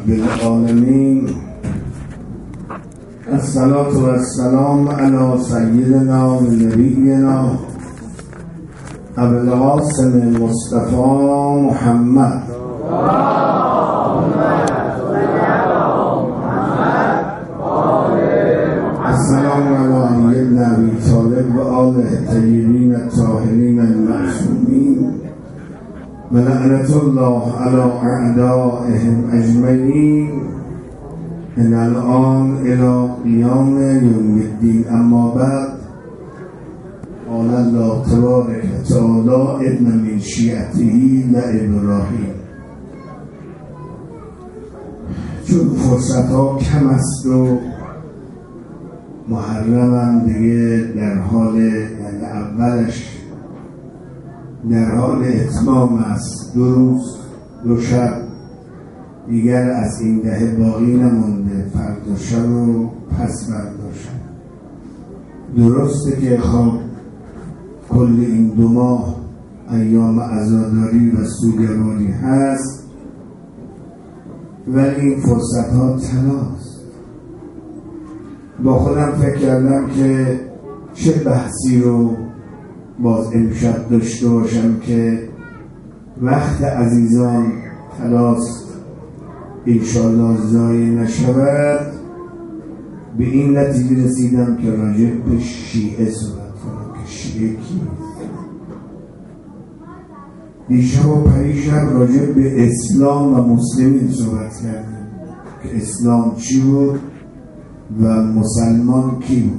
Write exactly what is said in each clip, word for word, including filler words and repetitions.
رب العالمین. الصلاة و السلام علی سیدنا و نبینا ابو القاسم مصطفی محمد. السلام علی علی بن ابی طالب و آله الطیبین الطاهرین المعصومین و لعنة الله علی اعدائهم اجمعین من الان الى قیام یوم الدین. اما بعد، قال الله تبارک و تعالی ابن من شیعته لابراهیم. چون فرصت ها کم است و محرمم دیگه در حال، یعنی اولش در حال اتمام است، دو روز دو شب دیگر از این دهه باقی نمونده، فردا شب و پس فردا شب. درسته که خب کل این دو ماه ایام عزاداری و سوگواری هست، ولی این فرصت ها تناست. با خودم فکر کردم که چه بحثی رو باز امشب داشته باشم که وقت عزیزان تلاست انشاءالله ضایع نشود. به این نتیجه رسیدم که راجع به شیعه صحبت کنم که شیعه کیست. دیشب و پریشب راجع به اسلام و مسلمین صحبت کردیم که اسلام چی بود و مسلمان کی بود.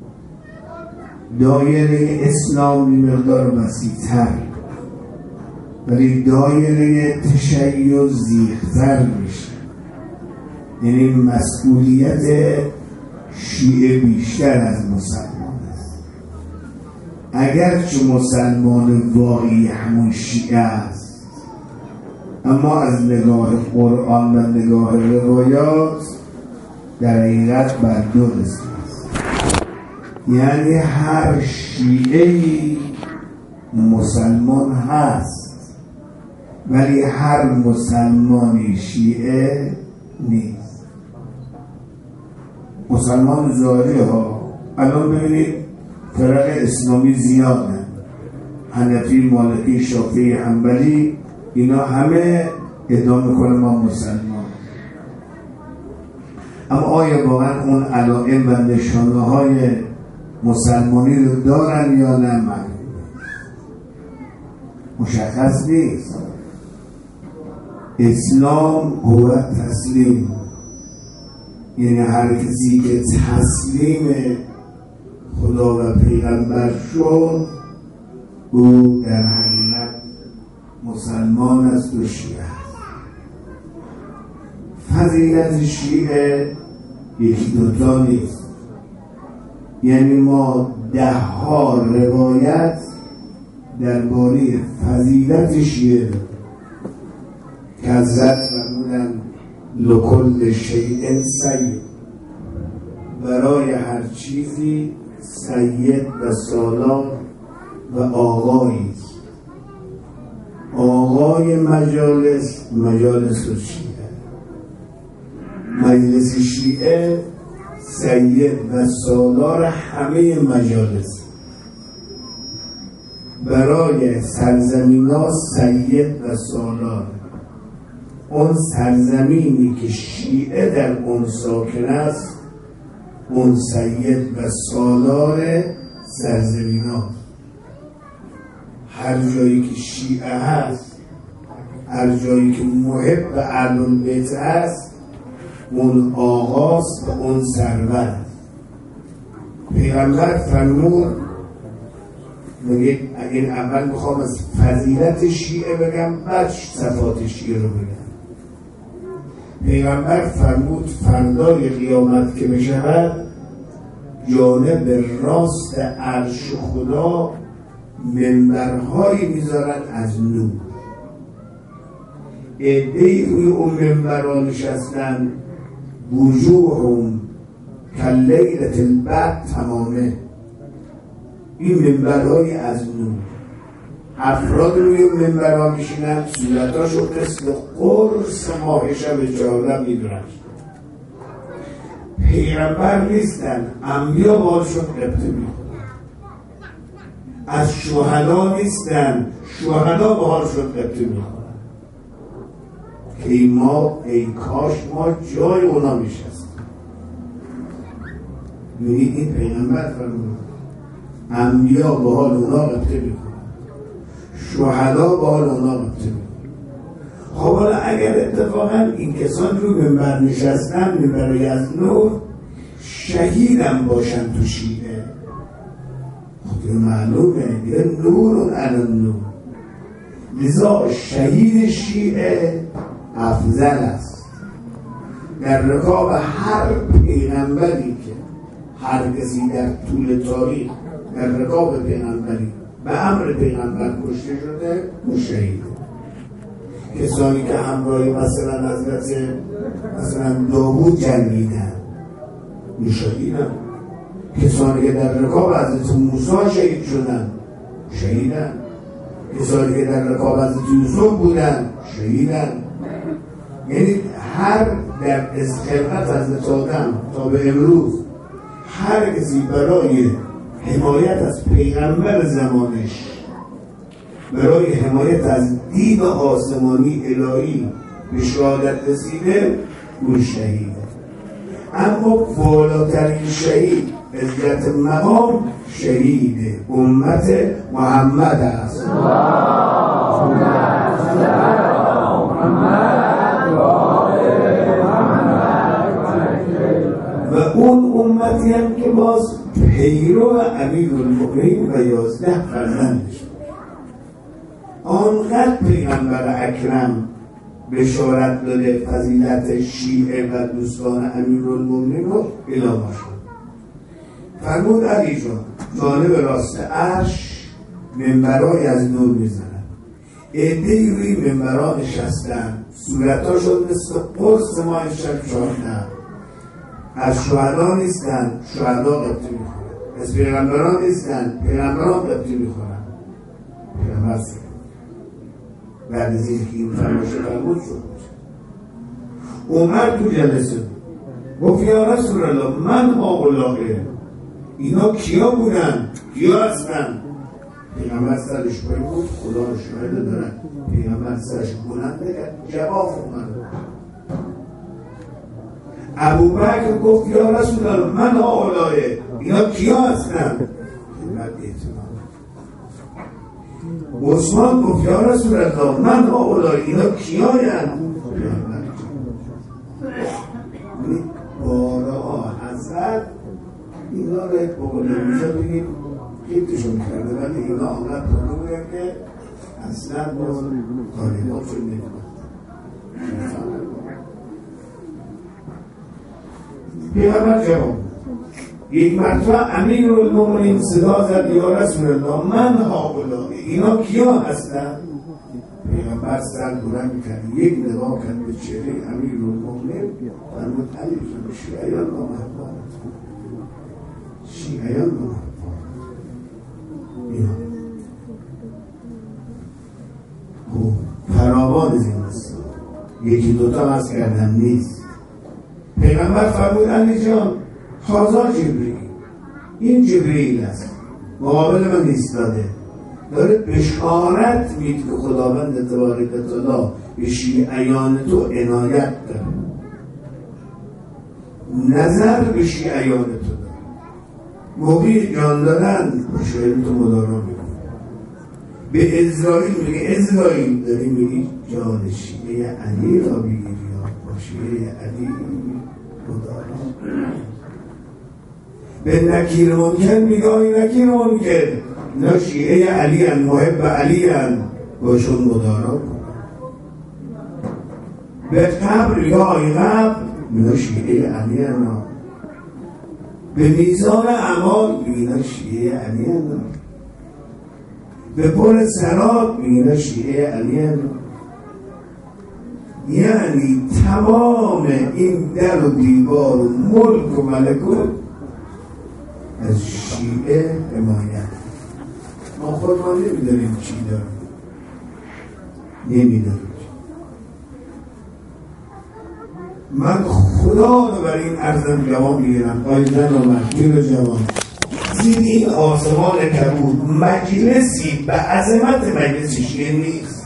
دایره اسلام مقدار وسیع‌تر، ولی دایره تشیع زیغ‌تر میشه. یعنی مسئولیت شیعه بیشتر از مسلمان است. اگرچه مسلمان واقعی همون شیعه است، اما از نگاه قرآن و نگاه روایات در حقیقت بر دو قسم است. یعنی هر شیعه‌ای مسلمان هست، ولی هر مسلمانی شیعه نیست. مسلمان ظاهری ها الان ببینید فرق اسلامی زیاده، حنفی، مالکی، شافعی، حنبلی، اینا همه ادعا میکنه ما مسلمان. اما آیا واقعا اون علائم و نشانه های مسلمانی رو دارن یا نه؟ من مشخص نیست. اسلام هو تسلیم، یعنی هر کسی که تسلیم خدا و پیغمبر شد او در حقیقت مسلمان است و شیعه است. فضیلت شیعه یکی دوتا نیست. یعنی ما ده ها روایت درباره فضیلت شیعه که حضرت فرمودن لکل شیء سید، برای هر چیزی سید و سالار و آقایی است. آقای مجالس مجالس و شیعه، مجلس شیعه سید و سالار همه مجالس. برای سرزمین ها سید و سالار، اون سرزمینی که شیعه در اون ساکن است اون سید و سالار سرزمین ها. هر جایی که شیعه هست، هر جایی که محب اهل البیت هست، اون آغاز و اون سرور. پیغمبر فرمود، میگه این اول میخوام از فضیلت شیعه بگم بعد صفات شیعه رو بگم. پیغمبر فرمود فردای قیامت که بشود جانب راست عرش خدا منبرهایی میذارن از نور. عده‌ای روی اون منبرها نشستن، وجوههم کلیلة البدر تمامه. این منبرهای از نور. افراد روی منبرها میشینن صورتاشو مثل قرص ماه شب چهارده میدونن. پیغمبر نیستن، انبیا باشون قبطه میخورن. از شهدا نیستن، شهدا بهاشون قبطه میخورن. که ما ای کاش ما جای اونا میشستیم. میگید این پیغمبر فرمود انبیا به حال اونا قبطه میخورن، شهدا به حال اونا قبطه میخورن. خب حالا اگر اتفاقا این کسان رو منبر نشستن منبر یزدنور شهیدم باشن تو شیعه، خب معلومه یه نور الان نور. لذا شهید شیعه افضل است در رکاب هر پیغمبری که هر کسی در طول تاریخ در رکاب پیغمبری به امر پیغمبر کشته شده مشهیده. کسانی که همراه مثلا حضرت مثلا داوود جنگیدن مشهیدن. کسانی که در رکاب حضرت موسی شهید شدن شهیدن. کسانی که در رکاب حضرت یوسف بودن شهیدن. یعنی هر در از خلقت حضرت آدم تا به امروز هر کسی برای حمایت از پیغمبر زمانش، برای حمایت از دین آسمانی الهی به شهادت رسیده اون شهیده. اما بالاترین شهید عزت مقام شهید امت محمد است. و اون امتی هم که باز پیرو امیرالمؤمنین و یازده فرزندش آنقدر پیغمبر اکرم بشارت داده فضیلت شیعه و دوستان امیرالمؤمنین رو اعلام شد. فرمود علی جان جانب راست عرش منبرای از نور میزنن، عده‌ای روی منبرها نشستن صورتاشون مثل قرص ماه شب چهارده. از شهدا نیستن، شهدا قبطه میخورن. از پیغمبران نیستن، پیغمبران قبطه میخورن. پیغمبر بعد از این که این فرماشه فرمود شد عمر تو جلسه گفت یا رسول الله من هؤلاء، اینا کیا بودن؟ کیا هستن؟ پیغمبر سرش پای بود خدا رو شاهد دارن. پیغمبر سرش بلند کرد جواب اومد. ابوبکر گفت یا رسول الله من هؤلاء، اینا کیا هستن؟ پیغمبر اعتماد. عثمان گفت یا رسول الله من هؤلاء، اینا کیاین؟ بارها حضرت اینا رو یک بقول میشه بگیم خیلیشون کرده، ولی اینا آمد بقول بگیم که اصلا باز طالباتشون نمیدن. پیغمبر جواب یک مرتبه امیرالمؤمنین صدا زد یا رسول الله من هؤلاء، اینا کیا هستن؟ پیغمبر سر بلند کرد یک نگاه کرد به چهره امیرالمؤمنین فرمود علی جان شیعیان با محبان، شیعیان با محبان اینا خوب فراوان از این است، یکی دوتا از کردن نیست. پیغمبر فرمود علی جان هذا جبریل، این جبریل است مقابل من ایستاده داره بشارت میده که خداوند تبارک و تعالی به شیعیان تو عنایت داره، نظر به شیعیان تو داره، موقعی جان دادن شاید تو مدارا میکنه. به اسرائیل میگه اسرائیل داری میگی جان شیعه علی را بگیری یا با شیعه علی مدارا. به نکیر منکر میگه آی نکیر منکر نه شیعه علی هن محب علی هن باشون مدارا کن. به قبر میگه آی قبر نه شیعه علی هن به میزان اعمال میگه شیعه علی هن به پر صلات میگه شیعه علی هن. یعنی تمام این در و دیوار و ملک و ملکوت از شیعه حمایت. ما خود ما نمیداریم چی داریم. نمیدونم. من خدا رو بر این عرضم جواب میگیرم آی زن و مرد و جوان، زیر این آسمان کبود مجلسی به عظمت مجلسش نیست.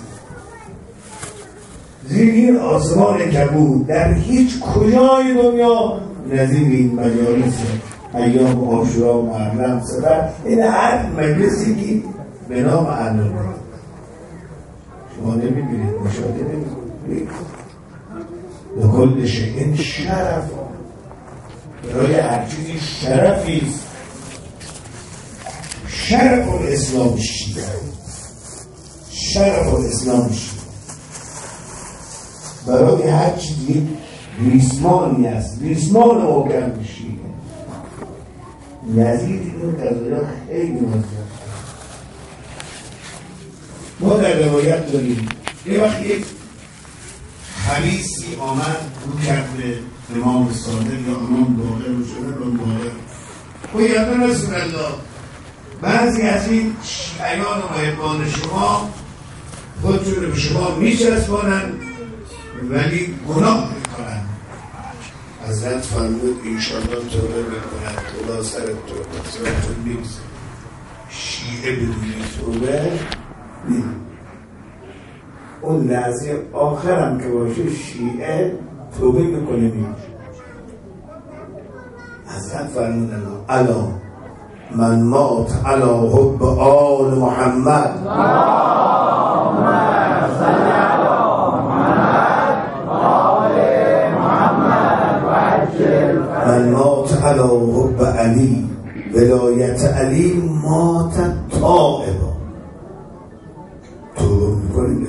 زیر این آسمان کبود در هیچ کجای دنیا نظیر این مجالس ایام عاشورا و محرم سفر، این هر مجلسی که به نام اهل شما نمیبینید، مشاهده نمیبینید. لکل شیء شرف، برای هر چیزی شرفی است. شرف الاسلام شیعه، شرف الاسلام شیعه برای هر چیزی ریسمانی است، ریسمان محکم شیعه. نظیر این تغییرات خیلی مزید. ما در روایت داریم یه وقت یک حدیثی آمد رو کرد به امام صادق یا امام باقر رو شده رو باقر و یا رسول الله، بعضی از این شیعیان و محبان شما خودشون رو به شما میچسبانند ولی گناه میکنند. حضرت فرمود ایشالله توبه میکنند، خدا سر توبه سرتون میگذاره. شیعه بدون توبه نیم. اون لحظه آخرم که باشه شیعه توبه میکنه میشه. حضرت فرمودن الا من مات علی حب آل محمد من مات علی حب علی ولایت علی مات تائبا. توبه میکنیم.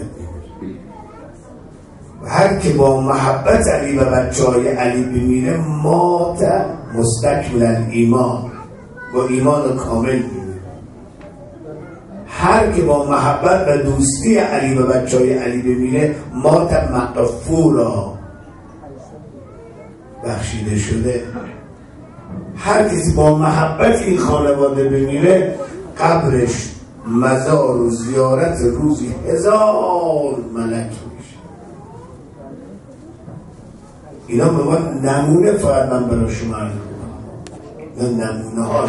هر که با محبت علی و بچه های علی بمیره مات مستکمل ایمان، با ایمان کامل بمیره. هر که با محبت و دوستی علی و بچه های علی بمیره مات مغفورا، بخشیده شده. هر کسی با محبت این خانواده بمیره قبرش مزار و زیارت روزی هزار ملک میشه. اینا به ما نمونه فقط من برای شما عرض کنم، نمونه هاش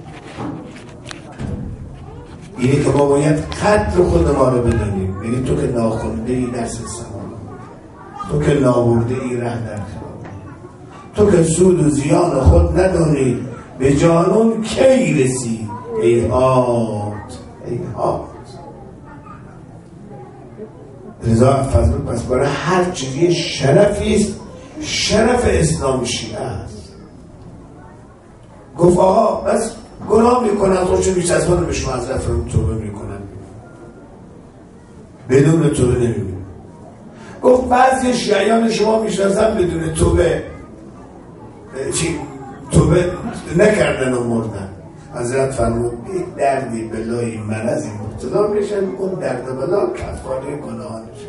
اینه که ما باید قدر خود ما رو بدونیم. یعنی تو که ناخونده ای درس سمان، تو که ناورده ای ره در خیابان، تو که سود و زیان خود ندونی به جانون کی رسی. ایهات ایهات رضا فضل پس برای هر چیزی شرفی است. شرف اسلام شیعه است. گفت آقا بس گناه میکنن خودشون بیش از من به شما از رفرم توبه میکنن بدون توبه نمیکنن. گفت بعضی شیعیان شما میشناسن بدون توبه چی توبه نکردن و مردن. حضرت فرمود یک دردی بلای مرضی مبتلا میشن، اون درد بلا کفاره گناهانش.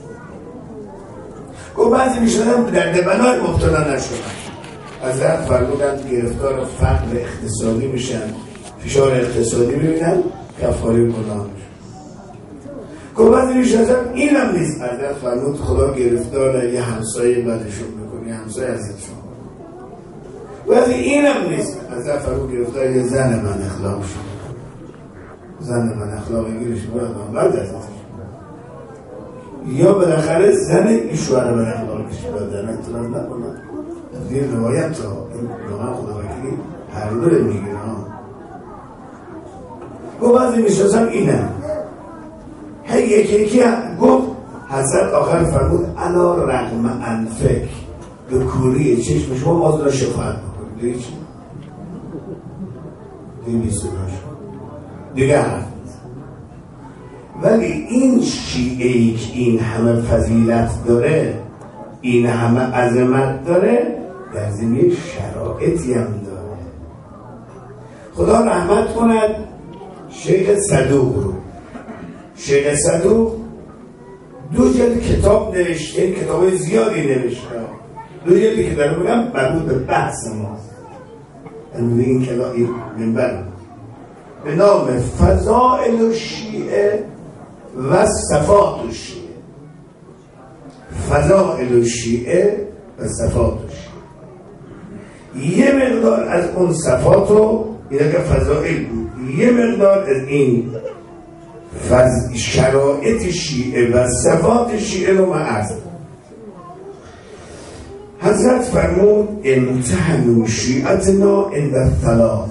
گفت بعضی میشنن درد بلای مبتلا نشدن. حضرت فرمودن گرفتار فقر اقتصادی میشن، فشار اقتصادی میبینن، کفاره گناهانش. گفت بعضی میشنن اینم نیست. حضرت فرمود خدا گرفتار یه همسایه بدشون میکنه، یه همسایه ازشون. ولی اینم نیست. حضرت فرمود گرفتار یه زن من اخلاق شد، زن من اخلاق گیرش باید بعد از یا بالاخره زن این شوهر من اخلاق کشی باید نتونم نکنم. این روایت ها این روان خدا وکیلی هر دوره میگیره. گفت بعضی میشناسم اینم هی یکی یکی گفت. حضرت آخر فرمود علا رغم انفک به کوری چشم شما باز را شفاعت بکنید. دیگه چی؟ دیگه نیست دیگه هم. ولی این شیعه‌ای که این همه فضیلت داره، این همه عظمت داره، در زمین شرایطی هم داره. خدا رحمت کند شیخ صدوق رو. شیخ صدوق دو جلد کتاب نوشته، کتاب زیادی نوشته. دو جلدی که دارم بگم مربوط به بحث ماست. یعنی این کلاهی منبر به نام فضائل الشیعه و صفات الشیعه. فضائل شیعه و صفات شیعه. یه مقدار از اون صفات رو اینا که فضائل بود، یه مقدار از این فض... شرایط شیعه و صفات شیعه رو معرض. حضرت فرمود امتحنوا شیعتنا عند الثلاث،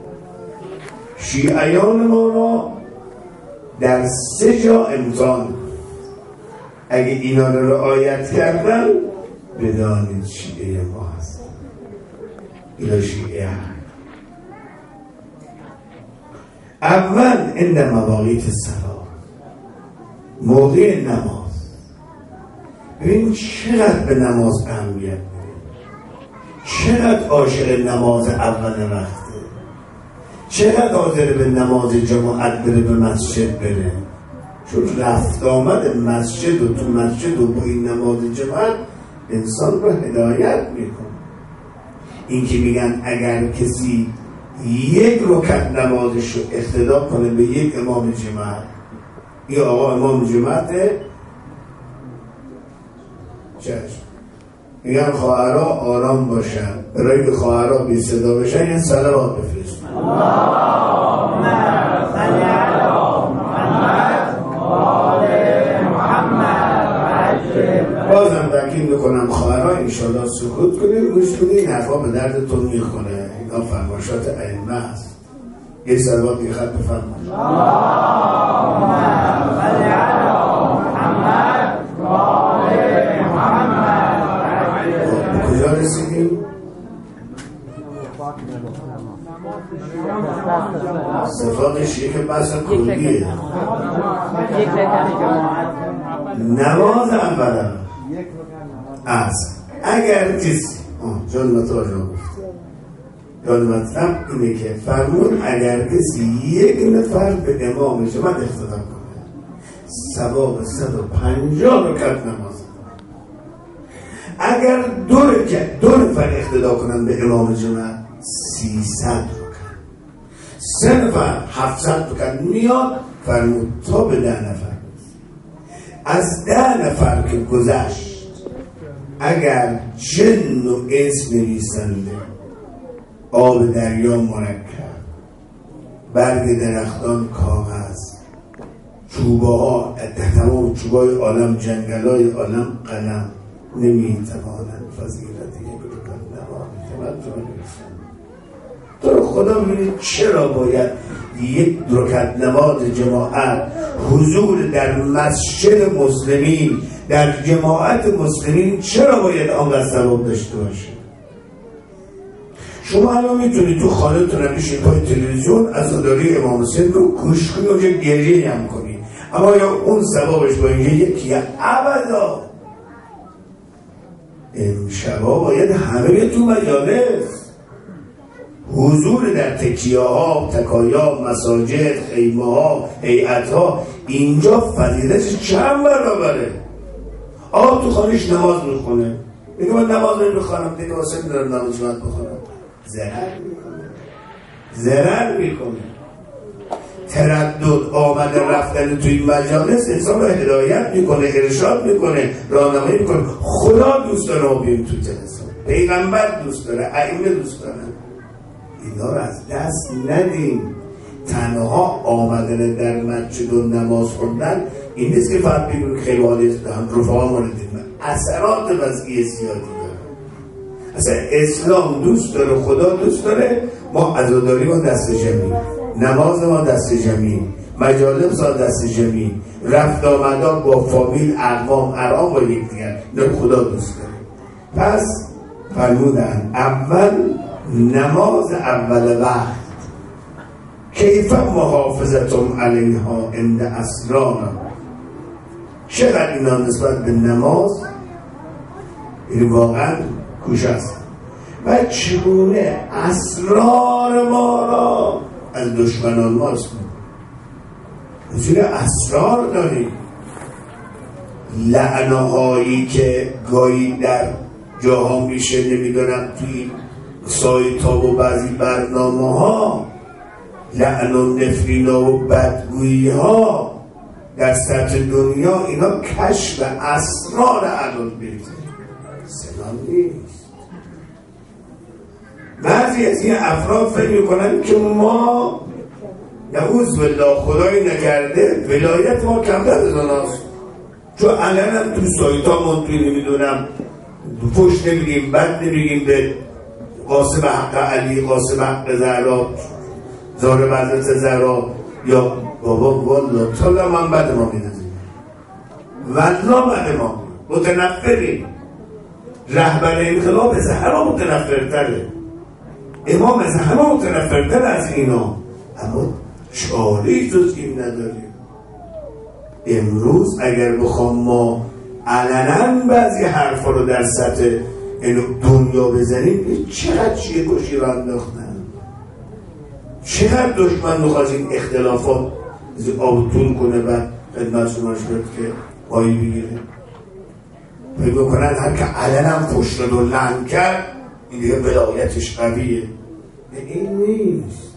شیعیان ما را در سه جا امتحان، اگه اینا رو رعایت کردن بدانید شیعه ما هست. اینا شیعه هم. اول عند مواقیت الصلاة، موقع نماز. ببین چقدر به نماز اهمیت میده، چقدر عاشق نماز اول وقته، چقدر حاضر به نماز جماعت بره، به مسجد بره. چون رفت آمد مسجد و تو مسجد و با این نماز جماعت انسان رو هدایت میکنه. این که میگن اگر کسی یک رکعت نمازش رو اقتدا کنه به یک امام جماعت، یا آقا امام جماعته، چشم میگن خواهرها آرام باشن، برای که خواهرها بی صدا بشن یه صلوات بفرست. اللهم صل علی محمد و آل محمد. بازم تاکید میکنم خواهرها انشاءالله سکوت کنید، گوش کنید، این حرفا به دردتون میخونه. اینا فرمایشات ائمه است. یه صلوات یه خط بفرمایید. اللهم صل علی محمد و آل محمد. کجا رسیدیم؟ صفاتش یک بحث کلیه. نماز اولا از اگر کسی جان متوجه گفت، جان مطلب اینه که فرمون اگر کسی یک نفر به امام جماعت اقتدا کنه ثواب صد و پنجاه رکعت نماز. اگر دو رکعت دو نفر اقتدا کنن به امام جماعت سیصد رکعت، سه نفر هفتصد رکعت میاد. فرمود تا به ده نفر، از ده نفر که گذشت اگر جن و انس نویسنده، آب دریا مرکب، برگ درختان کاغذ، چوبه ها، تمام چوبه های عالم، جنگل های عالم قلم، نمیتوانند فضیلت یک رکعت نماز بنویسند. تو رو خدا می‌بینید چرا باید یک رکعت نماز جماعت، حضور در مسجد مسلمین، در جماعت مسلمین، چرا باید آنقدر ثواب داشته باشه؟ شما الان میتونید تو خانه تون بشین پای تلویزیون عزاداری امام حسین رو گوش کنید و گریه هم کنید، اما یا اون ثوابش با اینکه یکیه ابدا. امشبا باید همه تو مجالس حضور در تکیه ها، تکایا، مساجد، خیمه ها، هیئت ها، اینجا فضیلتش چند برابره. آقا تو خانهش نماز میخونه، میگه من نماز نمیخونم، دیگه واسه میدارم نماز جماعت بخونم، ضرر میکنه، ضرر میکنه. تردد آمده رفتن توی مجالس انسان رو هدایت میکنه، ارشاد میکنه، راهنمایی میکنه. خدا دوست داره ما بیایم تو جلسه، پیغمبر دوست داره، ائمه دوست داره. اینا رو از دست ندیم. تنها آمدن در مسجد و نماز خوندن این نیست که فقط بگیم خیلی حالی هم رفاقا مورد دیم، اثرات وضعی زیادی داره. اصلا اسلام دوست داره، خدا دوست داره، ما عزاداری ما دست جمعی، نماز ما دست جمعی، مجالس ما دست جمعی، رفت آمدا با فامیل، اقوام، ارام با یکدیگر، نه خدا دوست داره. پس فرمودن اول نماز اول وقت، کیف محافظتم علیها عند اسرارنا، چقدر اینا نسبت به نماز این واقعا کوش است و چگونه اسرار ما را از دشمنان ماست. حضور اسرار داریم، لعنه هایی که گاهی در جاها میشه، نمیدونم توی سایت ها و بعضی برنامه ها، لعن و نفرین و بدگویی ها در سطح دنیا اینا کشف اسرار اهل‌البیت سلام نیست. بعضی از این افراد فکر میکنن که ما نعوذ بالله خدایی نکرده ولایت ما کمتر از آناست، چون علنا تو سایتامون توی نمیدونم پشت نمیگیم بد نمیگیم به قاسم حق علی، قاسم حق زهرا، زار حضرت زهرا، یا بابا والا تا من بد ما میدازیم والله بد ما متنفریم. رهبر انقلاب از همه متنفرتره، امام از همه متنفرتر از اینا، اما چاره جز این نداریم. امروز اگر بخوام ما علنا بعضی حرفا رو در سطح دنیا بزنیم، چقدر چیه کشی رو انداختن، چقدر دشمن میخواست این اختلافات آوتون کنه و خدمت شما شد که پایی بگیره. فکر کنن هر که علنا فش رو لعن کرد این دیگه ولایتش قویه. این نیست.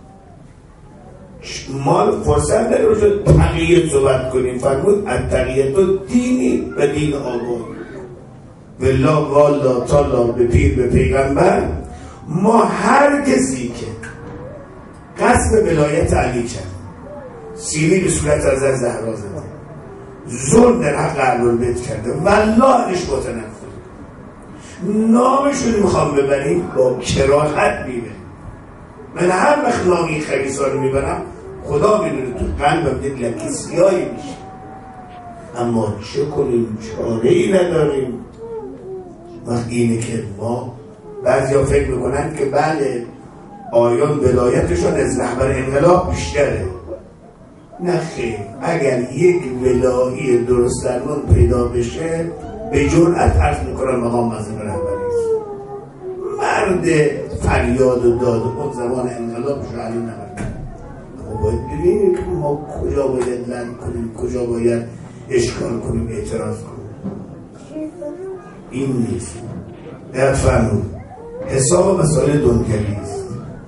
ما فرصت نداریم شد تقییت صحبت کنیم. فرمود التقییت و دینی و دین آباد والله والا تالا به پیر به پیغمبر. ما هر کسی که قصد ولایت علی کرد، سیلی به صورت از زهرا زده، ظلم در حق اهل‌البیت کرده، والله ازش متنفر، نامشون میخوام ببریم با کراهت میبریم. من هر وقت نامی این خبیثا رو میبرم خدا میدونه تو قلبم یک لکی سیاهی میشه، اما چه کنیم، چاره ای نداریم. وقت اینه که ما بعضی ها فکر میکنن که بله آیان ولایتشون از رهبر انقلاب بیشتره. نه خیر، اگر یک ولایی درست درمان پیدا بشه به جرأت عرض میکنم مقام مظلوم رهبریست. مرد فریاد و داد اون زمان انقلاب شعلی نمرد. ما باید ببینیم که ما کجا باید لند کنیم، کجا باید اشکال کنیم، اعتراض کنیم. این نیست. باید فرمود حساب مسائل دنگلیست.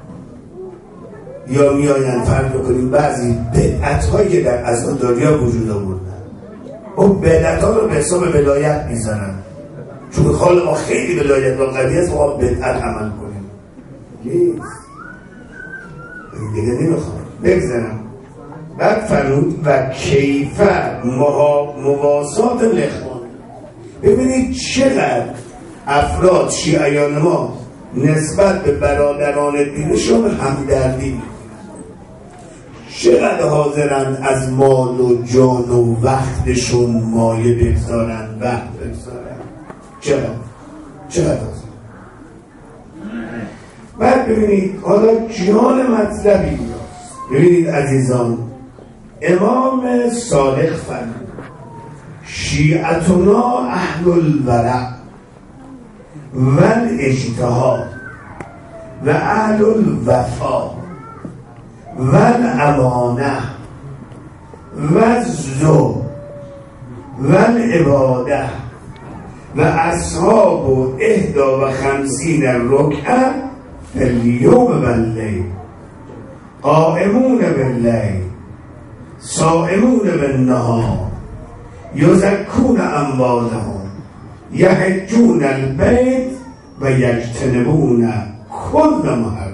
یا میاین فرق بکنیم بعضی بدعت هایی که در عزاداری ها وجود آوردن، اون بدعت ها رو به حساب ولایت میزنن، چون حال ما خیلی ولایت و قوی است، ما بدعت عمل کنیم. نیست. این دیگه نمیخوام بگذارم. بعد فرمود و کیفه مواسات لخوان. ببینید چقدر افراد شیعیان ما نسبت به برادران دینشون همدردی میکنن، چقدر حاضرن از مال و جان و وقتشون مایه بگذارن، وقت بگذارن، چقدر چقدر حاضر. بعد ببینید حالا جان مطلبی هست. ببینید عزیزان، امام صادق فرمود شیعتنا اهل الورع و الاجتهاد و اهل الوفا و الامانه و الزهد و العباده و اصحاب و احدا و خمسین رکعه فی اليوم و اللیل قائمون باللیل صائمون بالنهار یزکون اموالهم یحجون البیت و یجتنبون کل محرم.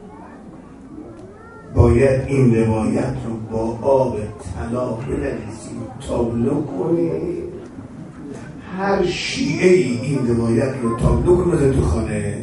باید این روایت رو با آب طلا بنویسیم، تابلو کنیم. هر شیعه ای این روایت رو تابلو کنه تو خانه،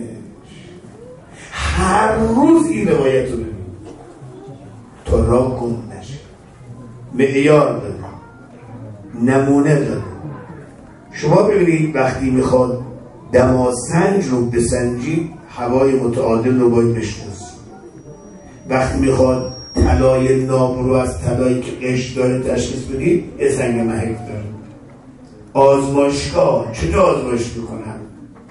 هر روز این روایت رو ببین تا راه گم نشه. معیار داره، نمونه داره. شما ببینید وقتی میخواد دماسنج رو بسنجید هوای متعادل رو باید بشناسید. وقتی میخواد طلای ناب رو از طلایی که قشر داره تشخیص بدید یه سنگ محک داره. آزمایشگاه چطور آزمایش میکنن؟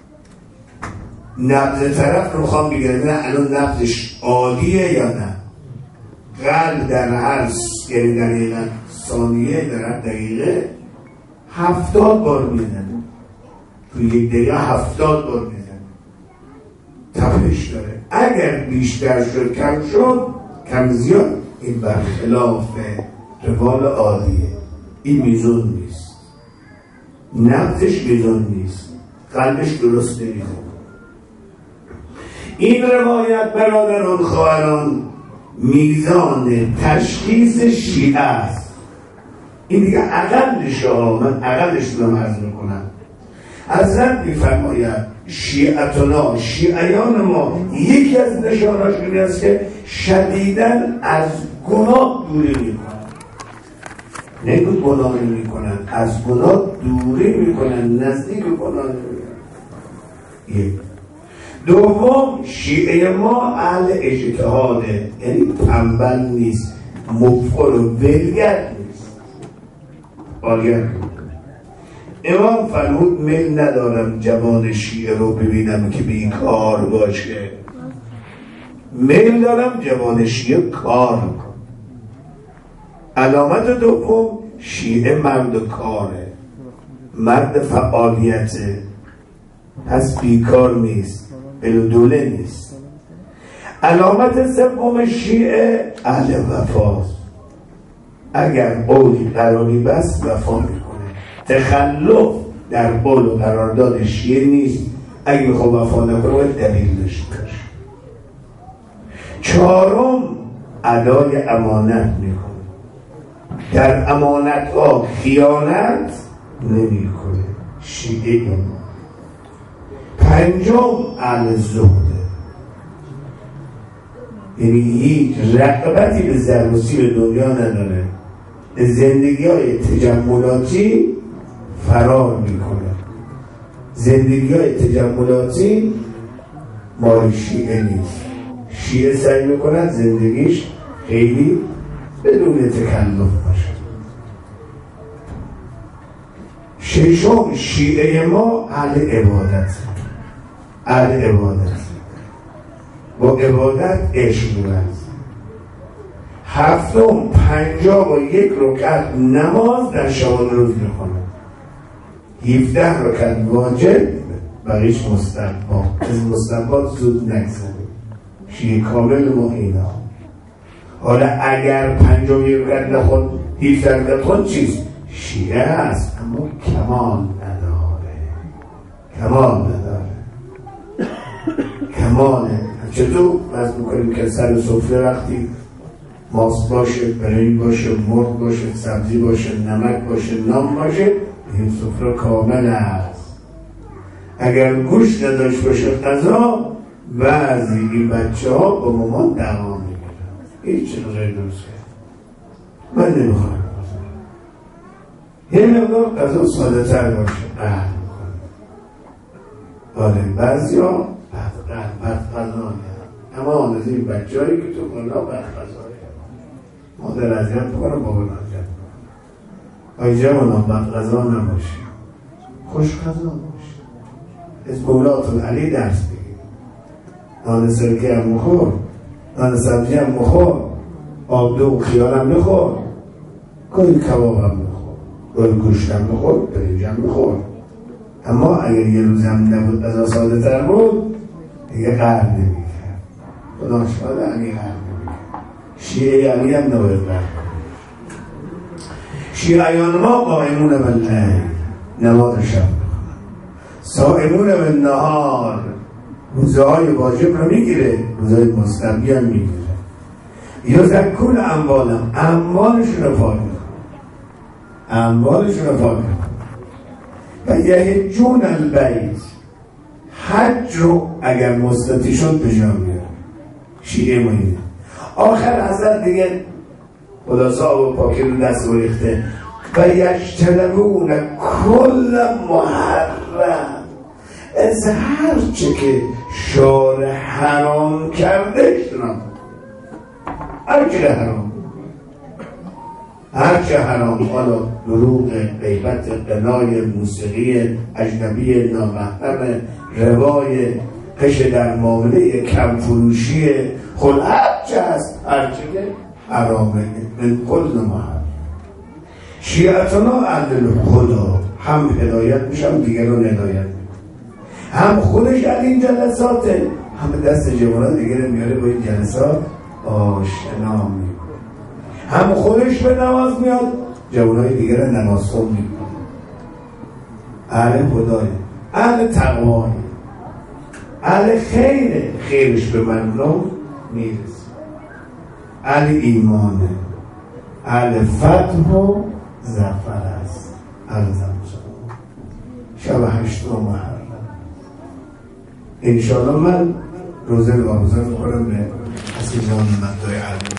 نبض طرف رو میخوام بگیرن نه الان نبضش عالیه یا نه. قلب در هر یعنی دقیقا ثانیه در هر دقیقه هفتاد بار میزنه، تو یک دقیقه هفتاد بار میزنه، تپش داره. اگر بیشتر شد کم شد کم زیاد این برخلاف روال عالیه، این میزون نیست، نبضش میزون نیست، قلبش درست نمیزون. این روایت برادران خواهران میزان تشخیص شیعه است. این دیگه اقلش ها، من اقلش رو عرض میکنم. حضرت میفرماید شیعتنا، شیعیان ما، یکی از نشاناش این است که شدیداً از گناه دوری میکنن. نه که گناه نمیکنن، از گناه دوری میکنن، نزدیک گناه نمیکنن. یک. دوم، شیعه ما اهل اجتهاده، یعنی تنبل نیست، مفعول و ولگرد نیست، آلگر. امام فرمود من ندارم جوان شیعه رو ببینم که بیکار باشه، میل دارم جوان شیعه کار کن. علامت دوم، شیعه مرد کاره، مرد فعالیته، پس بیکار نیست، بلودوله نیست. علامت سوم شیعه اهل وفاست، اگر قولی قراری بس وفا میکنه. تخلف در قول و قرارداد شیعه نیست، اگه میخواد وفا نکنه باید دلیل داشته باشه. چهارم، ادای امانت میکنه، در امانت ها خیانت نمیکنه، شیعه. پنجم، اهل زهده، یعنی هیچ رغبتی به زر و سیم دنیا نداره، زندگی های تجملاتی فرار میکنه. زندگی های تجملاتی مال شیعه نیست. شیعه سعی میکنه زندگیش خیلی بدون تکلف باشه. ششم، شیعه ما اهل عبادت، اهل عبادت، با عبادت عشق می‌ورزه. هفتم، پنجاه و یک رکعت نماز در شبانه روز میخونه. هفده رکعت واجب، بقیش مستحبات. از مستحبات زود نگذره. شیعه کامل ما اینا. حالا اگر پنجاه و یک رکعت نخون، هفده رکعت خون چیست؟ شیعه هست، اما کمال نداره، کمال نداره، کماله. چطور از میکنیم که سر سفره وقتی ماست باشه، برنج باشه، مرغ باشه، سبزی باشه، نمک باشه، نان باشه، این سفره کامل است. اگر گوشت نداشت باشه غذا، بعضی این بچه ها با مامان دعوا میگیرن. هیچ چیز غیر درست کرد، من نمیخوام یه مقدار غذا ساده تر باشه، قهر میکنه. آره بعضی ها بد قهر، بد غذا میدن. اما آن از این بچه هایی که تو بالا بد غذا مادر اذیت بکنه، بابا اذیت بکنه. آی جوانان بد غذا نباشی، خوش غذا باشی. از مولاتون علی درس بگیر، نان سرکه هم بخور، نان سبزی هم بخور، آبده و خیار هم بخور، گاهی کباب هم بخور، گاهی گوشت هم بخور، برنج هم بخور. اما اگر یه روز هم نبود غذا ساده تر بود، دیگه قهر نمی‌کرد. خدا شاده علی قهر نمی‌کرد. شیعه علی هم نباید قهر کنه. شیعیان ما قائمون باللیل، نماز شب بخونن، صائمون بالنهار، روزهای واجب رو میگیره، روزهای مستحبی هم میگیره. یزکون اموالهم، اموالشون رو پاک میکنه، اموالشون رو پاک میکنه. و یحجون البیت، حج رو اگر مستطیع شد به جا میاره. شیعه ما اینه. آخر حضرت دیگه خلاصا و پاکی رو دست رو ریخته. و یجتنبون کل محرم، از هر چه که شارع حرام کرده اجتناب، هر چه حرام، هر چه حرام، حالا دروغ، غیبت، قنای، موسیقی اجنبی نامحرم، روای، قش در معامله، کم فروشی، خل هر چه هست، هر چه که حرامه من کل محرم. شیعتنا اهل خدا، هم هدایت میشم دیگران هدایت میکنم، هم خودش از این جلساته، هم دست جوانان دیگر میاره با این جلسات آشنا میکنه. هم خودش به نماز میاد، جوانای دیگر نماز خون میکنه. اهل خدای، اهل تقوای، اهل خیره، خیرش به مردم میرسه، اهل ایمانه، اهل فتح و ظفر است. عرضم شب هشتم محرم انشاءالله من روزه واگذار میکنم به عزیزان مدعای علم